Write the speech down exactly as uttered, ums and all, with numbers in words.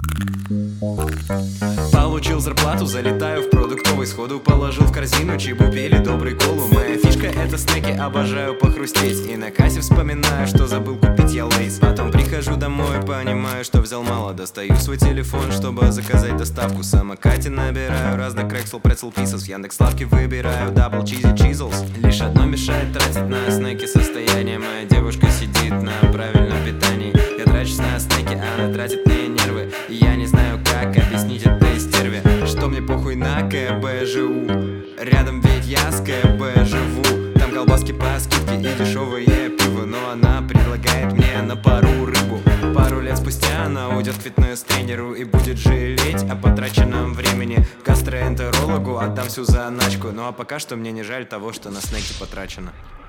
Получил зарплату, залетаю в продуктовый, сходу положил в корзину чебу, пили добрый колу. Моя фишка — это снеки, обожаю похрустеть. И на кассе вспоминаю, что забыл купить я лейс. Потом прихожу домой, понимаю, что взял мало. Достаю свой телефон, чтобы заказать доставку. В самокате набираю разных крексел, прецел, писос. В Яндекс.Лавке выбираю дабл чизи чизлс. Лишь одно мешает тратить на снеки состояние. Моя девушка сидит на правильном питании. Я трачусь на снеки, она тратит мне нервы. И я не знаю, как объяснить этой стерве, что мне похуй на КБ живу. Рядом ведь я с КБ живу. Там колбаски по скидке и дешевое пиво. Но она предлагает мне на пару рыбу. Пару лет спустя она уйдет к фитнес-тренеру и будет жалеть о потраченном времени. Гастроэнтерологу отдам всю заначку. Ну а пока что мне не жаль того, что на снеки потрачено.